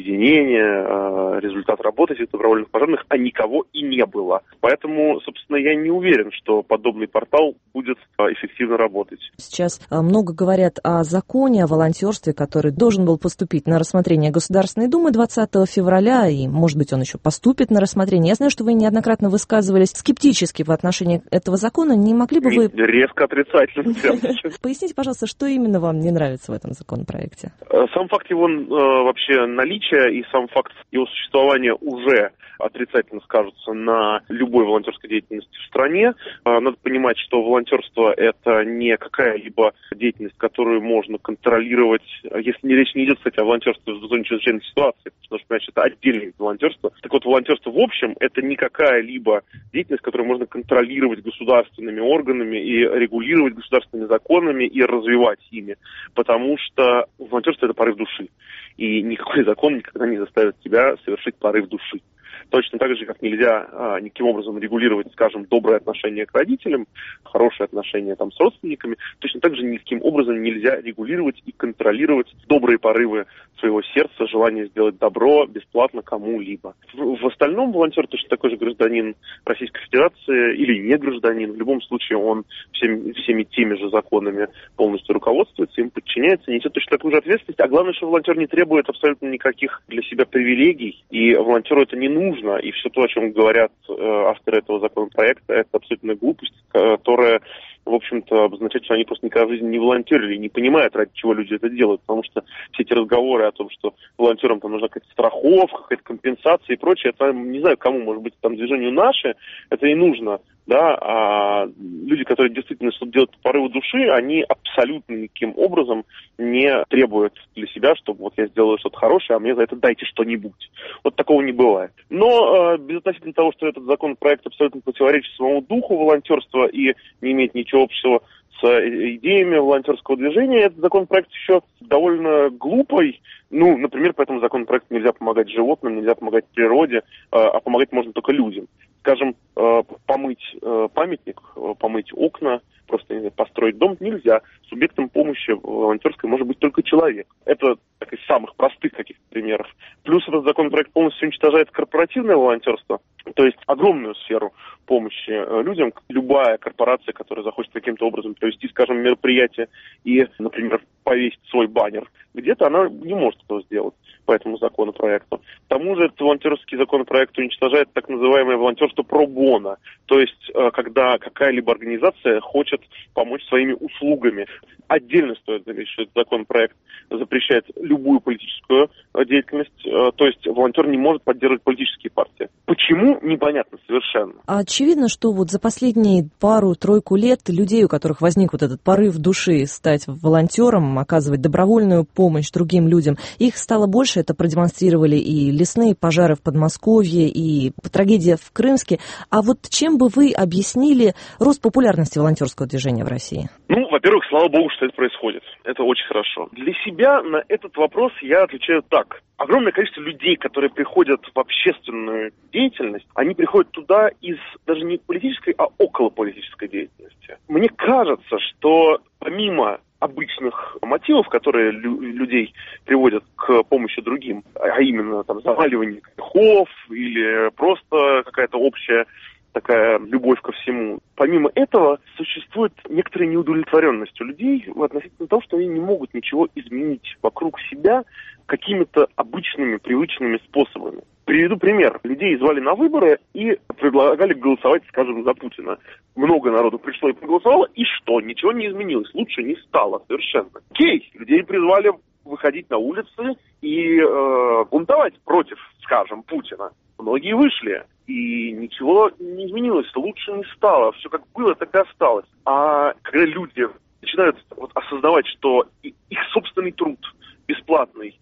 объединения, результат работы этих добровольных пожарных, а никого и не было. Поэтому, собственно, я не уверен, что подобный портал будет эффективно работать. Сейчас много говорят о законе о волонтерстве, который должен был поступить на рассмотрение Государственной Думы 20 февраля, и, может быть, он еще поступит на рассмотрение. Я знаю, что вы неоднократно высказывались скептически в отношении этого закона. Не могли бы вы... Резко отрицательно. Поясните, пожалуйста, что именно вам не нравится в этом законопроекте? Сам факт его вообще наличия и сам факт его существования уже отрицательно скажутся на любой волонтерской деятельности в стране. Надо понимать, что волонтерство – это не какая-либо деятельность, которую можно контролировать, если речь не идет, кстати, о волонтерстве в зоне чрезвычайной ситуации, потому что, значит, это отдельное волонтерство. Так вот, волонтерство в общем – это не какая-либо деятельность, которую можно контролировать государственными органами и регулировать государственными законами и развивать ими, потому что волонтерство – это порыв души, и никакой закон никогда не заставит тебя совершить порыв души. Точно так же, как нельзя никаким образом регулировать, скажем, доброе отношение к родителям, хорошие отношения там с родственниками, точно так же никаким образом нельзя регулировать и контролировать добрые порывы своего сердца, желание сделать добро бесплатно кому-либо. В остальном волонтер точно такой же гражданин Российской Федерации или не гражданин. В любом случае он всеми теми же законами полностью руководствуется, им подчиняется, несет точно такую же ответственность. А главное, что волонтер не требует абсолютно никаких для себя привилегий, и волонтеру это не нужно. И все то, о чем говорят авторы этого законопроекта, это абсолютная глупость, которая, в общем-то, обозначает, что они просто никогда в жизни не волонтерили, не понимают, ради чего люди это делают. Потому что все эти разговоры о том, что волонтерам там нужна какая-то страховка, какая-то компенсация и прочее, это, не знаю, кому, может быть, там движению «Наши», это и нужно. Да, а люди, которые действительно что-то делают по порыву души, они абсолютно никаким образом не требуют для себя, чтобы вот я сделаю что-то хорошее, а мне за это дайте что-нибудь. Вот такого не бывает. Но безотносительно того, что этот законопроект абсолютно противоречит самому духу волонтерства и не имеет ничего общего с идеями волонтерского движения, этот законопроект еще довольно глупый. Ну, например, по этому законопроекту нельзя помогать животным, нельзя помогать природе, а помогать можно только людям. Скажем, помыть памятник, помыть окна, просто, не знаю, построить дом нельзя. Субъектом помощи волонтерской может быть только человек. Это так, из самых простых каких-то примеров. Плюс этот законопроект полностью уничтожает корпоративное волонтерство, то есть огромную сферу помощи людям. Любая корпорация, которая захочет каким-то образом провести, скажем, мероприятие и, например, повесить свой баннер где-то, она не может этого сделать по этому законопроекту. К тому же этот волонтерский законопроект уничтожает так называемое волонтерство про боно, то есть когда какая-либо организация хочет помочь своими услугами. Отдельно стоит заметить, что этот законопроект запрещает любую политическую деятельность, то есть волонтер не может поддерживать политические партии. Почему? Непонятно совершенно. Очевидно, что вот за последние пару-тройку лет людей, у которых возник вот этот порыв души стать волонтером, оказывать добровольную помощь другим людям, их стало больше. Это продемонстрировали и лесные пожары в Подмосковье, и трагедия в Крымске. А вот чем бы вы объяснили рост популярности волонтерского движения в России? Ну, во-первых, слава богу, что это происходит. Это очень хорошо. Для себя на этот вопрос я отвечаю так. Огромное количество людей, которые приходят в общественную деятельность, они приходят туда из даже не политической, а околополитической деятельности. Мне кажется, что помимо обычных мотивов, которые людей приводят к помощи другим, а именно там заваливание грехов или просто какая-то общая такая любовь ко всему. Помимо этого, существует некоторая неудовлетворенность у людей относительно того, что они не могут ничего изменить вокруг себя какими-то обычными, привычными способами. Приведу пример. Людей звали на выборы и предлагали голосовать, скажем, за Путина. Много народу пришло и проголосовало, и что? Ничего не изменилось, лучше не стало совершенно. Окей, людей призвали выходить на улицы и бунтовать против, скажем, Путина. Многие вышли, и ничего не изменилось, лучше не стало. Все как было, так и осталось. А когда люди начинают осознавать, что их собственный труд бесплатный может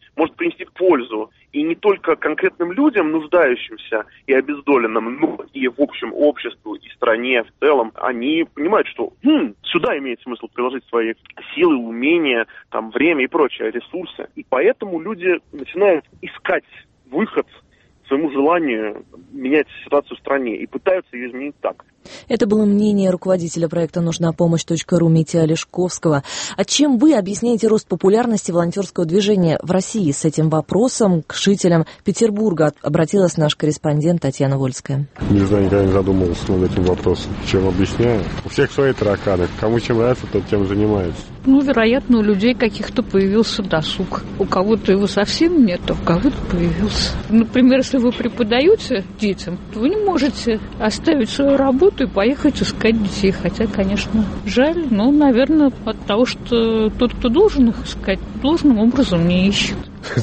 принести пользу. И не только конкретным людям, нуждающимся и обездоленным, но и в общем обществу, и стране в целом. Они понимают, что сюда имеет смысл приложить свои силы, умения, там, время и прочие ресурсы. И поэтому люди начинают искать выход своему желанию менять ситуацию в стране и пытаются ее изменить так. Это было мнение руководителя проекта «Нужнапомощь.ру» Митя Олешковского. А чем вы объясняете рост популярности волонтерского движения в России? С этим вопросом к жителям Петербурга обратилась наш корреспондент Татьяна Вольская. Не знаю, никогда не задумывался над этим вопросом. Чем объясняю? У всех свои тараканы. Кому чем нравится, тот тем занимается. Вероятно, у людей каких-то появился досуг. У кого-то его совсем нет, а у кого-то появился. Например, если вы преподаете детям, то вы не можете оставить свою работу и поехать искать детей. Хотя, конечно, жаль, но, наверное, от того, что тот, кто должен их искать, должным образом не ищет.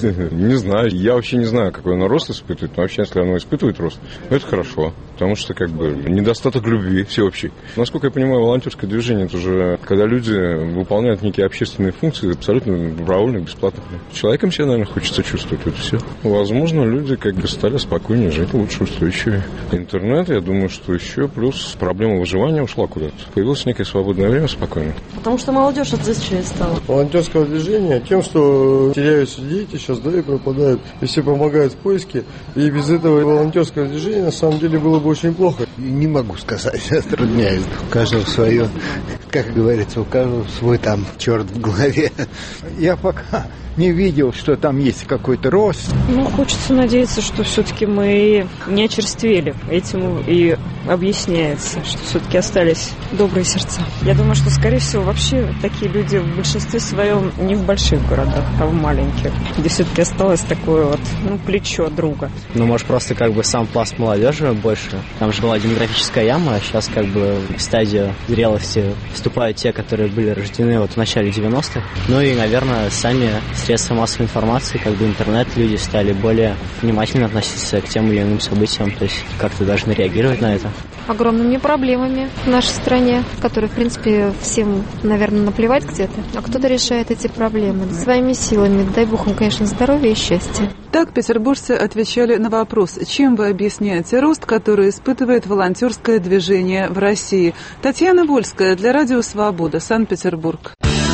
Не знаю. Я вообще не знаю, какой оно рост испытывает. Но вообще, если оно испытывает рост, это хорошо. Потому что, недостаток любви всеобщей. Насколько я понимаю, волонтерское движение – это уже когда люди выполняют некие общественные функции абсолютно добровольно, бесплатно. Человеком себя, наверное, хочется чувствовать. Это все. Возможно, люди стали спокойнее жить, лучше, устойчивее. Интернет, я думаю, что еще плюс проблема выживания ушла куда-то. Появилось некое свободное время спокойно. Потому что молодежь отзывчивее стала. Волонтерское движение тем, что теряются дети сейчас, и пропадают. И все помогают в поиске. И без этого волонтерского движения, на самом деле, было бы очень плохо. Не могу сказать, затрудняюсь. У каждого свое, как говорится, у каждого свой там черт в голове. Я пока не видел, что там есть какой-то рост. Хочется надеяться, что все-таки мы не очерствели. Этим и объясняется, что все-таки остались добрые сердца. Я думаю, что, скорее всего, вообще такие люди в большинстве своем не в больших городах, а в маленьких, где все-таки осталось такое плечо друга. Может, просто сам пласт молодежи больше. Там же была демографическая яма, а сейчас в стадию зрелости вступают те, которые были рождены в начале 90-х. И, наверное, сами средства массовой информации, интернет, люди стали более внимательно относиться к тем или иным событиям, то есть как-то должны реагировать на это. Огромными проблемами в нашей стране, которые, в принципе, всем, наверное, наплевать где-то. А кто-то решает эти проблемы своими силами. Дай бог им, конечно, здоровья и счастья. Так петербуржцы отвечали на вопрос, чем вы объясняете рост, который испытывает волонтерское движение в России. Татьяна Вольская для Радио Свобода, Санкт-Петербург.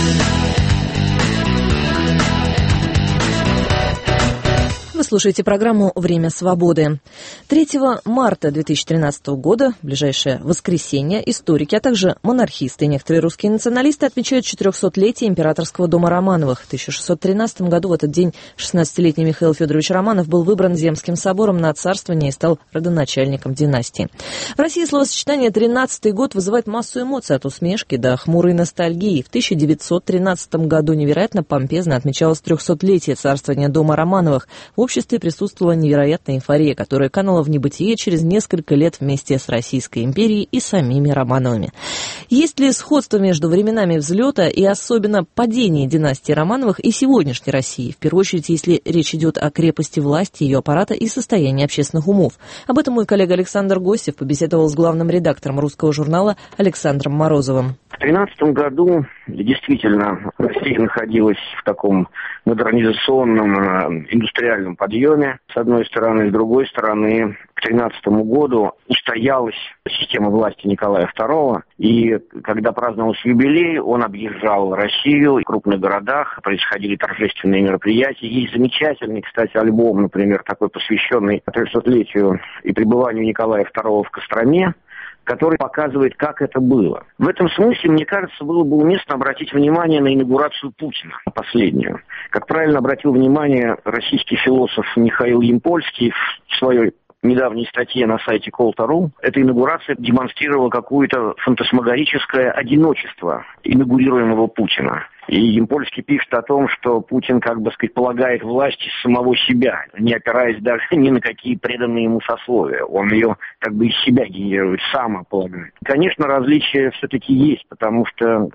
Вы слушаете программу «Время свободы». 3 марта 2013 года, в ближайшее воскресенье, историки, а также монархисты и некоторые русские националисты отмечают 400-летие императорского дома Романовых. В 1613 году в этот день 16-летний Михаил Федорович Романов был выбран Земским собором на царствование и стал родоначальником династии. В России словосочетание «13-й год» вызывает массу эмоций от усмешки до хмурой ностальгии. В 1913 году невероятно помпезно отмечалось 300-летие царствования дома Романовых. В обществе присутствовала невероятная эйфория, которая канула в небытие через несколько лет вместе с Российской империей и самими Романовыми. Есть ли сходство между временами взлета и особенно падения династии Романовых и сегодняшней России? В первую очередь, если речь идет о крепости власти, ее аппарата и состоянии общественных умов. Об этом мой коллега Александр Гостев побеседовал с главным редактором русского журнала Александром Морозовым. В 2013 году действительно Россия находилась в таком модернизационном индустриальном подъеме, с одной стороны, с другой стороны, к 2013 году устоялась система власти Николая II, и когда праздновался юбилей, он объезжал Россию в крупных городах, происходили торжественные мероприятия. Есть замечательный, кстати, альбом, например, такой, посвященный 300-летию и пребыванию Николая II в Костроме, который показывает, как это было. В этом смысле, мне кажется, было бы уместно обратить внимание на инаугурацию Путина, последнюю. Как правильно обратил внимание российский философ Михаил Ямпольский в своей недавней статье на сайте Колта.ру, эта инаугурация демонстрировала какое-то фантасмагорическое одиночество инаугурируемого Путина. И Ямпольский пишет о том, что Путин, полагает власть из самого себя, не опираясь даже ни на какие преданные ему сословия. Он ее из себя генерирует, сам полагает. Конечно, различия все-таки есть, потому что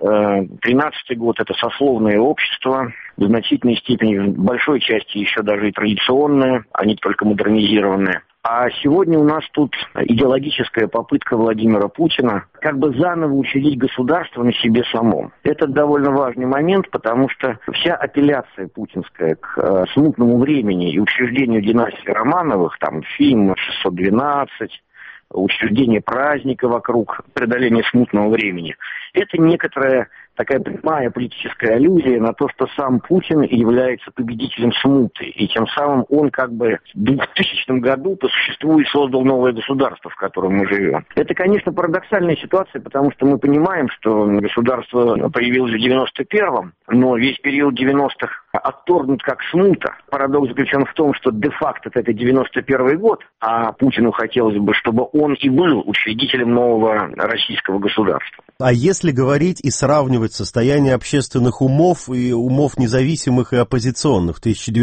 13-й год – это сословное общество, в значительной степени, в большой части еще даже и традиционное, а не только модернизированное. А сегодня у нас тут идеологическая попытка Владимира Путина как бы заново учредить государство на себе самом. Это довольно важный момент, потому что вся апелляция путинская к смутному времени и учреждению династии Романовых, там фильм «612», учреждение праздника вокруг преодоления смутного времени, это некоторая такая прямая политическая аллюзия на то, что сам Путин является победителем смуты, и тем самым он как бы в 2000 году по существу и создал новое государство, в котором мы живем. Это, конечно, парадоксальная ситуация, потому что мы понимаем, что государство появилось в 91-м, но весь период 90-х отторгнут как смута. Парадокс заключен в том, что де-факто это 91-й год, а Путину хотелось бы, чтобы он и был учредителем нового российского государства. А если говорить и сравнивать состояние общественных умов и умов независимых и оппозиционных в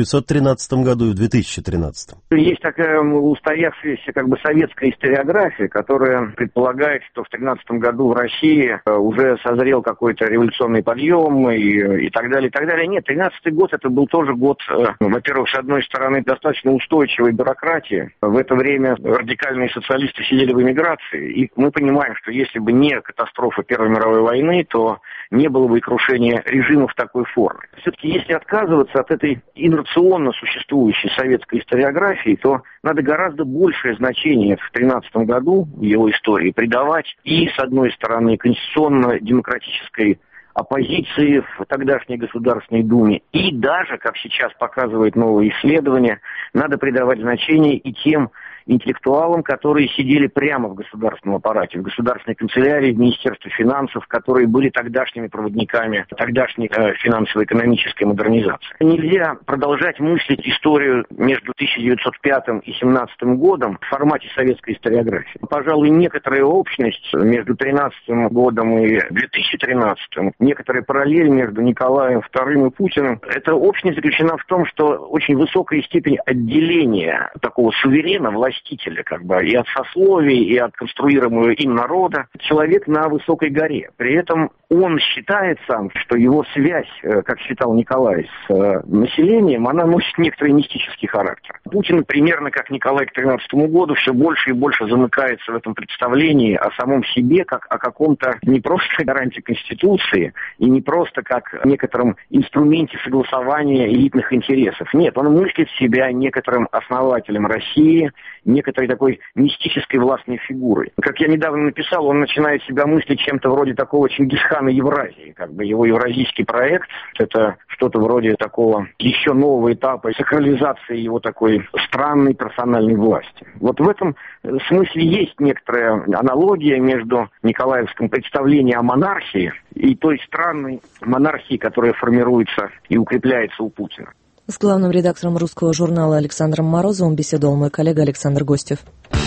1913 году и в 2013? Есть такая устоявшаяся как бы советская историография, которая предполагает, что в 1913 году в России уже созрел какой-то революционный подъем и так далее, и так далее. Нет, 1913 год это был тоже год, во-первых, с одной стороны, достаточно устойчивой бюрократии. В это время радикальные социалисты сидели в эмиграции, и мы понимаем, что если бы не катастрофа Первой мировой войны, то не было бы и крушения режима в такой форме. Все-таки если отказываться от этой инерционно существующей советской историографии, то надо гораздо большее значение в 1913 году в его истории придавать и, с одной стороны, конституционно-демократической оппозиции в тогдашней Государственной Думе, и даже, как сейчас показывает новые исследования, надо придавать значение и тем интеллектуалам, которые сидели прямо в государственном аппарате, в государственной канцелярии, в Министерстве финансов, которые были тогдашними проводниками тогдашней финансово-экономической модернизации. Нельзя продолжать мыслить историю между 1905 и 1917 годом в формате советской историографии. Пожалуй, некоторая общность между 1913 годом и 2013, некоторая параллель между Николаем II и Путиным, эта общность заключена в том, что очень высокая степень отделения такого суверена, властителя, как бы, и от сословий, и от конструируемого им народа, человек на высокой горе. При этом он считает сам, что его связь, как считал Николай, с населением, она носит некоторый мистический характер. Путин, примерно как Николай к 1913 году, все больше и больше замыкается в этом представлении о самом себе, как о каком-то не просто гарантии Конституции, и не просто как некотором инструменте согласования элитных интересов. Нет, он мыслит себя некоторым основателем России, некоторой такой мистической властной фигурой. Как я недавно написал, он начинает себя мыслить чем-то вроде такого Чингисхана Евразии. Как бы его евразийский проект — это что-то вроде такого еще нового этапа сакрализации его такой странной персональной власти. Вот в этом смысле есть некоторая аналогия между николаевским представлением о монархии и той странной монархией, которая формируется и укрепляется у Путина. С главным редактором русского журнала Александром Морозовым беседовал мой коллега Александр Гостев.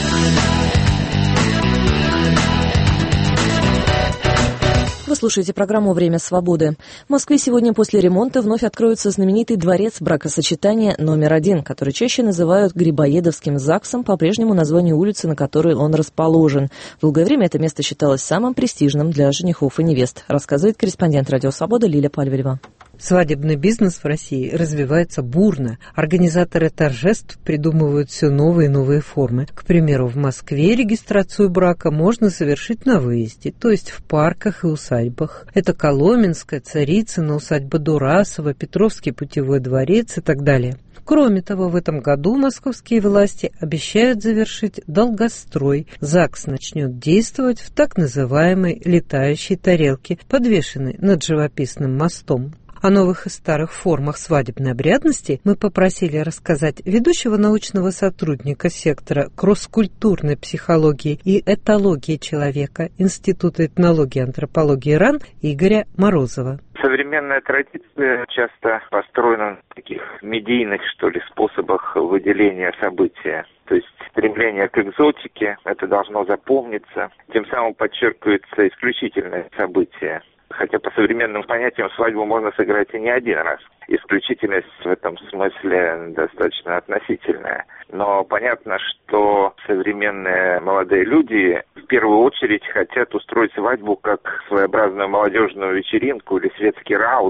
Вы слушаете программу «Время свободы». В Москве сегодня после ремонта вновь откроется знаменитый дворец бракосочетания номер 1, который чаще называют Грибоедовским ЗАГСом, по-прежнему названию улицы, на которой он расположен. Долгое время это место считалось самым престижным для женихов и невест, рассказывает корреспондент «Радио Свобода» Лилия Пальварева. Свадебный бизнес в России развивается бурно. Организаторы торжеств придумывают все новые и новые формы. К примеру, в Москве регистрацию брака можно совершить на выезде, то есть в парках и усадьбах. Это Коломенская, Царицына, усадьба Дурасова, Петровский путевой дворец и так далее. Кроме того, в этом году московские власти обещают завершить долгострой. ЗАГС начнет действовать в так называемой летающей тарелке, подвешенной над живописным мостом. О новых и старых формах свадебной обрядности мы попросили рассказать ведущего научного сотрудника сектора кросс-культурной психологии и этологии человека Института этнологии и антропологии РАН Игоря Морозова. Современная традиция часто построена на таких медийных, что ли, способах выделения события. То есть стремление к экзотике, это должно запомниться, тем самым подчеркивается исключительное событие. Хотя по современным понятиям свадьбу можно сыграть и не один раз. Исключительность в этом смысле достаточно относительная. Но понятно, что современные молодые люди в первую очередь хотят устроить свадьбу как своеобразную молодежную вечеринку или светский раут,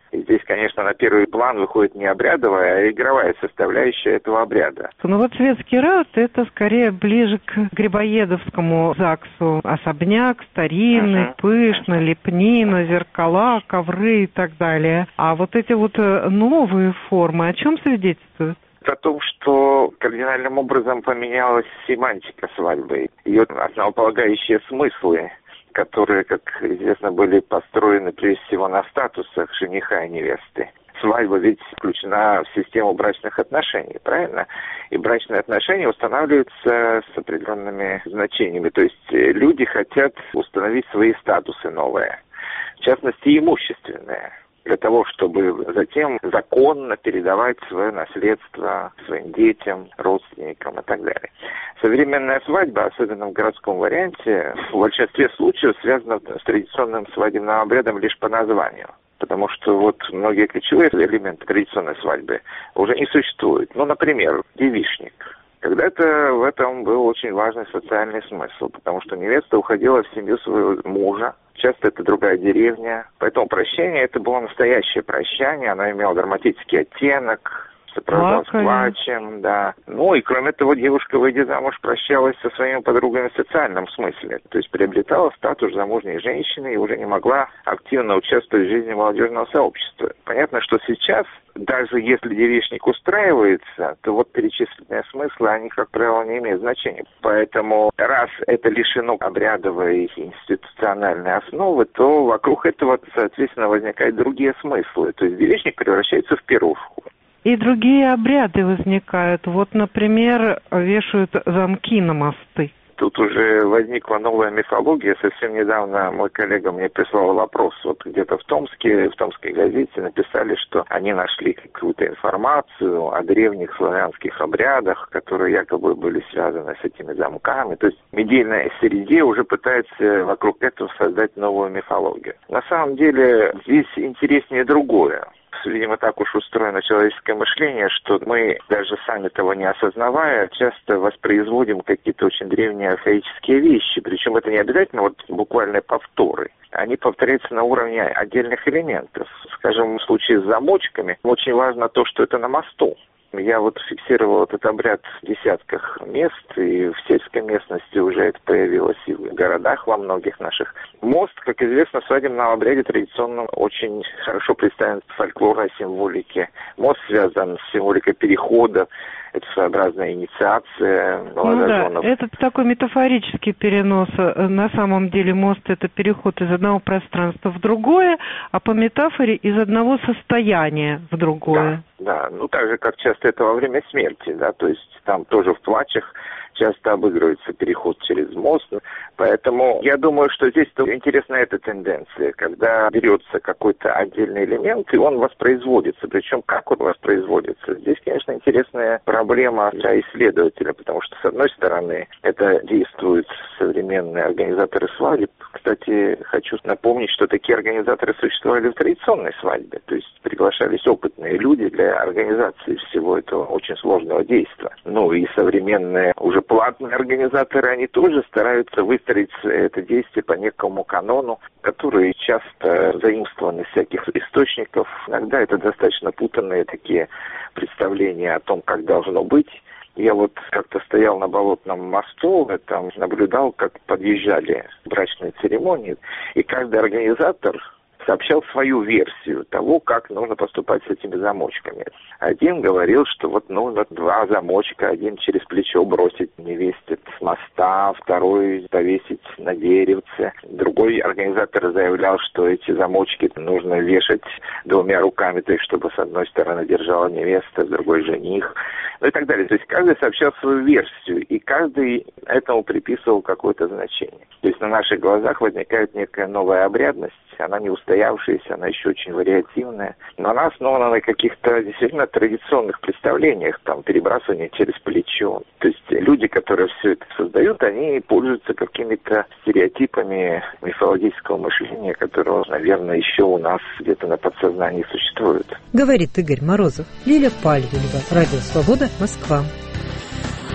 И здесь, конечно, на первый план выходит не обрядовая, а игровая составляющая этого обряда. Ну вот светский ряд – это скорее ближе к Грибоедовскому ЗАГСу. Особняк старинный, пышно, лепнина, зеркала, ковры и так далее. А вот эти вот новые формы о чем свидетельствуют? О том, что кардинальным образом поменялась семантика свадьбы, ее основополагающие смыслы, которые, как известно, были построены прежде всего на статусах жениха и невесты. Свадьба ведь включена в систему брачных отношений, правильно? И брачные отношения устанавливаются с определенными значениями. То есть люди хотят установить свои статусы новые, в частности, имущественные, для того, чтобы затем законно передавать свое наследство своим детям, родственникам и так далее. Современная свадьба, особенно в городском варианте, в большинстве случаев связана с традиционным свадебным обрядом лишь по названию. Потому что вот многие ключевые элементы традиционной свадьбы уже не существуют. Ну, например, девичник. Когда-то в этом был очень важный социальный смысл, потому что невеста уходила в семью своего мужа. Часто это другая деревня. Поэтому прощение это было настоящее прощание. Оно имело драматический оттенок, сопровождалось плачем, да. Ну и кроме того, девушка, выйдя замуж, прощалась со своими подругами в социальном смысле. То есть приобретала статус замужней женщины и уже не могла активно участвовать в жизни молодежного сообщества. Понятно, что сейчас, даже если девичник устраивается, то вот перечисленные смыслы, они, как правило, не имеют значения. Поэтому раз это лишено обрядовой и институциональной основы, то вокруг этого, соответственно, возникают другие смыслы. То есть девичник превращается в пирушку. И другие обряды возникают. Вот, например, вешают замки на мосты. Тут уже возникла новая мифология. Совсем недавно мой коллега мне прислал вопрос. Вот где-то в Томской газете написали, что они нашли какую-то информацию о древних славянских обрядах, которые якобы были связаны с этими замками. То есть в медийной среде уже пытаются вокруг этого создать новую мифологию. На самом деле здесь интереснее другое. Видимо, так уж устроено человеческое мышление, что мы, даже сами того не осознавая, часто воспроизводим какие-то очень древние архаические вещи. Причем это не обязательно вот буквальные повторы. Они повторяются на уровне отдельных элементов. Скажем, в случае с замочками очень важно то, что это на мосту. Я вот фиксировал этот обряд в десятках мест, и в сельской местности уже это появилось, и в городах во многих наших. Мост, как известно, в свадебном обряде традиционно очень хорошо представлен в фольклорной символике. Мост связан с символикой перехода, это своеобразная инициация молодоженов. Ну да, это такой метафорический перенос. На самом деле мост – это переход из одного пространства в другое, а по метафоре из одного состояния в другое. Да, ну так же, как часто это во время смерти, да, то есть там тоже в плачах часто обыгрывается переход через мост. Поэтому я думаю, что здесь интересна эта тенденция, когда берется какой-то отдельный элемент, и он воспроизводится. Причем как он воспроизводится? Здесь, конечно, интересная проблема для исследователя, потому что, с одной стороны, это действуют современные организаторы свадеб. Кстати, хочу напомнить, что такие организаторы существовали в традиционной свадьбе. То есть приглашались опытные люди для организации всего этого очень сложного действия. Ну и современные уже платные организаторы, они тоже стараются выстроить это действие по некому канону, который часто заимствован из всяких источников. Иногда это достаточно путанные такие представления о том, как должно быть. Я вот как-то стоял на Болотном мосту, там наблюдал, как подъезжали брачные церемонии, и каждый организатор сообщал свою версию того, как нужно поступать с этими замочками. Один говорил, что вот нужно 2 замочка, один через плечо бросить невесте с моста, второй повесить на деревце. Другой организатор заявлял, что эти замочки нужно вешать 2 руками, то есть чтобы с одной стороны держала невеста, с другой жених, ну и так далее. То есть каждый сообщал свою версию, и каждый этому приписывал какое-то значение. То есть на наших глазах возникает некая новая обрядность, она не устоявшаяся, она еще очень вариативная, но она основана на каких-то действительно традиционных представлениях, там, перебрасывание через плечо. То есть люди, которые все это создают, они пользуются какими-то стереотипами мифологического мышления, которые, наверное, еще у нас где-то на подсознании существуют. Говорит Игорь Морозов. Лиля Пальвинова. Радио «Свобода», Москва.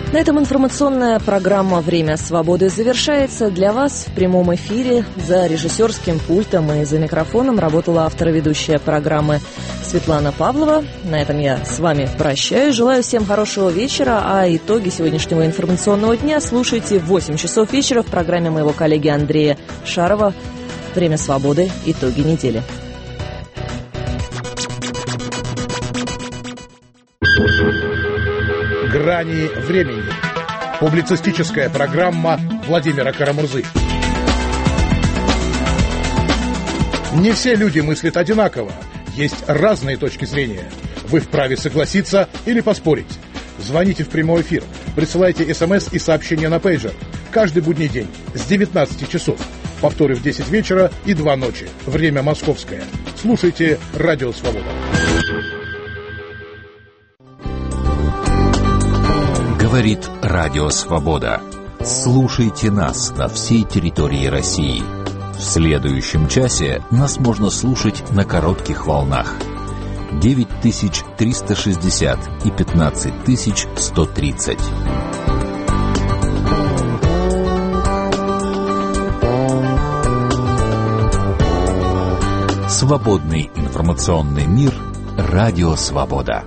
На этом информационная программа «Время свободы» завершается. Для вас в прямом эфире за режиссерским пультом и за микрофоном работала автор и ведущая программы Светлана Павлова. На этом я с вами прощаюсь. Желаю всем хорошего вечера, а итоги сегодняшнего информационного дня слушайте в 8 часов вечера в программе моего коллеги Андрея Шарова «Время свободы. Итоги недели». «Грани времени». Публицистическая программа Владимира Карамурзы. Не все люди мыслят одинаково. Есть разные точки зрения. Вы вправе согласиться или поспорить. Звоните в прямой эфир, присылайте СМС и сообщения на пейджер. Каждый будний день с 19 часов. Повторы в 10 вечера и 2 ночи. Время московское. Слушайте «Радио Свобода». Говорит Радио Свобода. Слушайте нас на всей территории России. В следующем часе нас можно слушать на коротких волнах. 9360 и 15130. Свободный информационный мир. Радио Свобода.